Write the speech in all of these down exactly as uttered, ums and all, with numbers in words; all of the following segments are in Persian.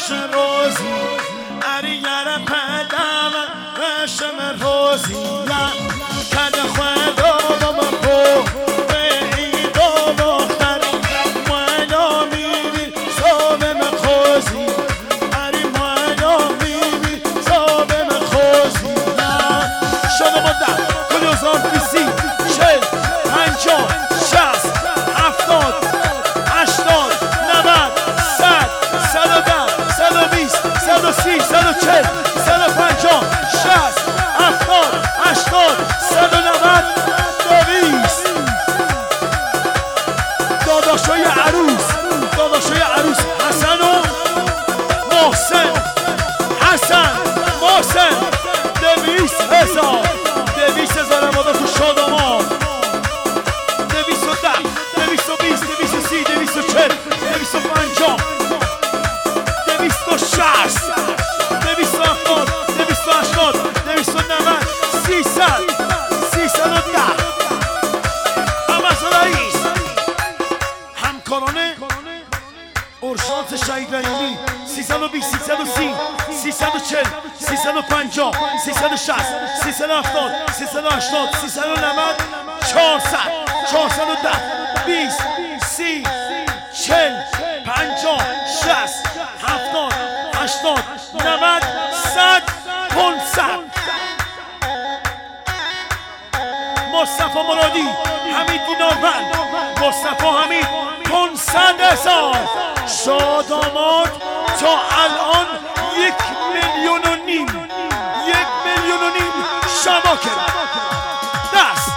روزی اریگر پدم رشم روزی کد خدا و مپو به عید و بختر مولا میبی صابم خوزی اری مولا میبی صابم خوزی شده مدن کل هزار بیسی چل پنجاه شست هفتاد هشتاد نود صد صد و ده صد و بیست صد و سی صد و چل صد و پنجاه شست هفتاد هشتاد صد و نود دویست داداشای عروس داداشای عروس حسن و محسن حسن محسن دویست هزار دویست هزار مادر تو شادمان دویست و ده دویست و بیست دویست و سی دویست و چل دویست و پنجاه دویست و شست دویست و هفتاد دویست و هشتاد دویست و نود سیصد سیصد و ده همه رئیس همکارانه ارشاد شهید رحیمی سیصد و بیست سیصد و سی سیصد و چل سیصد و پنجاه سیصد و شصت سیصد و هفتاد سیصد و هشتاد سیصد و نود چهارصد چهارصد و ده بیست سی چل پنجاه شصت هفتاد هشتاد نود صد پانصد مصطفی مرادی حمید دیناربند مصطفی حمید پانصد هزار شاداماد تا الان یک میلیون و نیم یک میلیون و نیم شباکه دست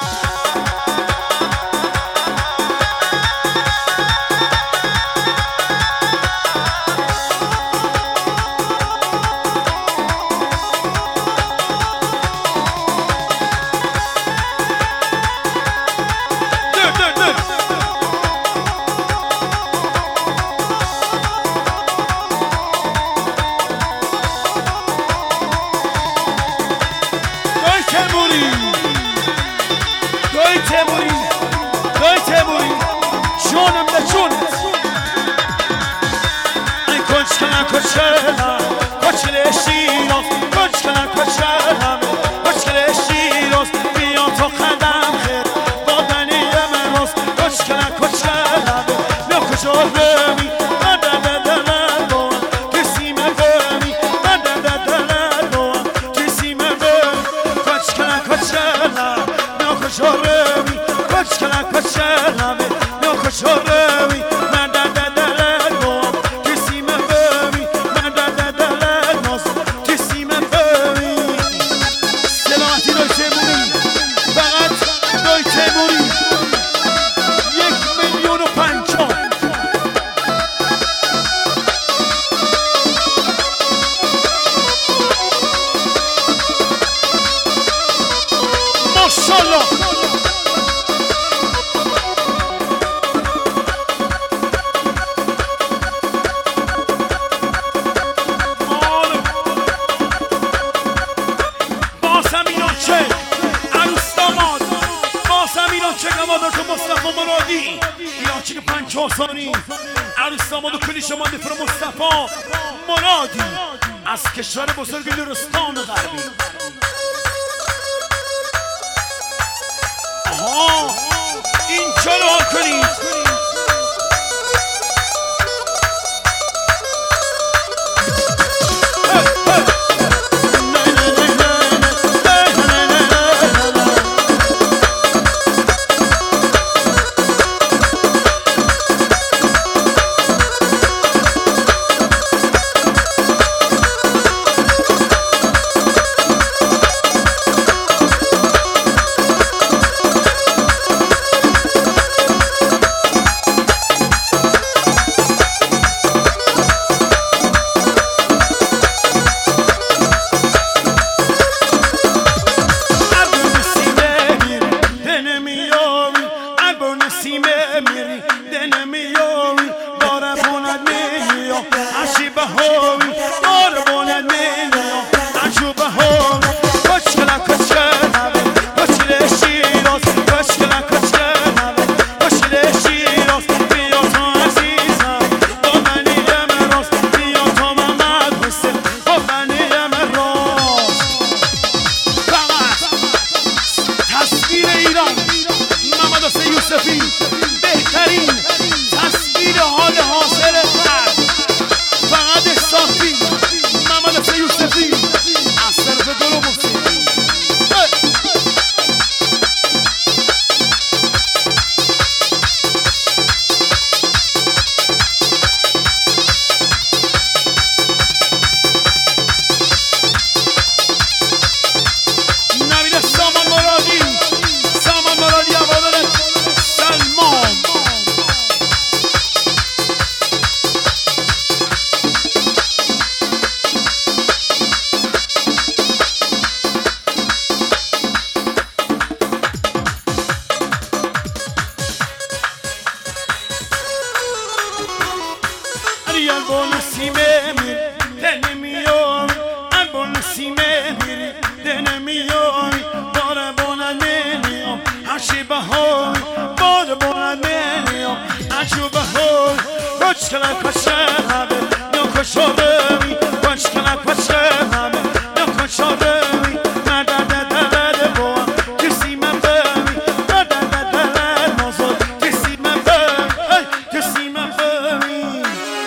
جونم ده جونت این کچکلم کچکلم کچکل شیراز کچکلم کچکلم کچکل شیراز بیا تو قدم خیر با دنی من راست کچکلم کچکلم بیا کجا رمی من در در در دارم کسی من رمی من در در در دارم کسی من رمی کچکلم کچکلم بیا کجا رمی کچکلم کچکلم کجا روی من در در در نام کسی من بمی من در در در ناز کسی من بمی سلامتی دای تیموری فقط دای تیموری یک میلیون و پنجاه ماشالله مصطفی مرادی یاچین پنجاه ثانی عروس داماد و کلیش مانده پر مصطفی مرادی از کشور بزرگ لرستان غربی آها اینجا رو حال کنید یوسفی بهترین تصویر حال حاصل قلب فقط صافی محمد حسین یوسفی از طرف دل و موسیقی. البون سیمه میر دن میای البون سیمه میر دن میای بار بونه نمیام هرچی بهای بار بونه نمیام هرچی بهای کچ کلا کچه همه یا کشارمی کچ کلا کچه همه یا کشارمی مدد دلد با کسی من بمی مدد دلد مازاد کسی من بمی کسی من بمی.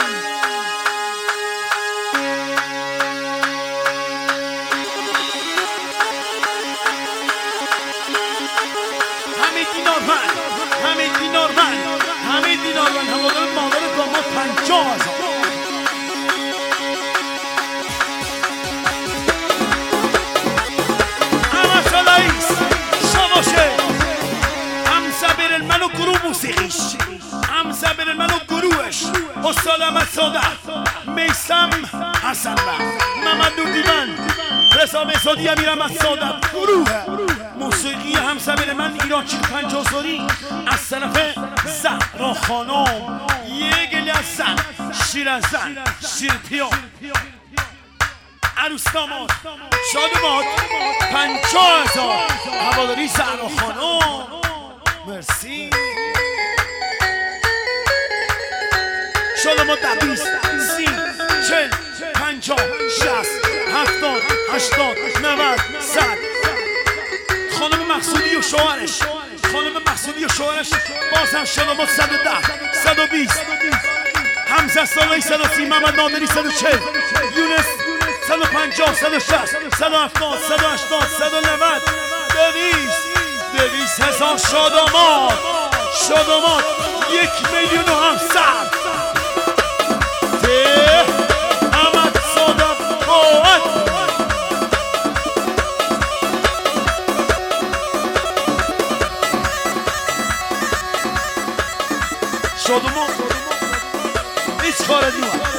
همه دینار من همه دینار من همه دینار من هوادار مادر داماد پنجاه هزار. همه سالاییست شماشه همسه بر المن و گروه موسیقیش همسه بر المن و گروهش استاد احمد صادق میثم حسن محمد نور دیوان رضا مهزادی امیر احمد صادق گروه موسیقی همسبر من ایران چیک پنجاه سالی از طرف زهرا خانم یه گلی از زن شیر از زن شیر پیام عروس داماد شادماد پنجاه هزار هواداری زهرا خانم. مرسی شادماد در بیست سی چل پنجاه شست هفتاد هشتاد نود صد. خانم مقصودی و شوهرش خانم مقصودی و شوهرش باز هم شادماد صد و ده صد و بیست حمزه سالایی صد و سی محمد نادری صد و چهل یونس صد و پنجاه صد و شصت صد و هفتاد صد و هشتاد صد و نود دویست دویست هزار شادماد شادماد یک میلیون و همصد. ده احمد صادق باید شادماد هیچ کار دیوان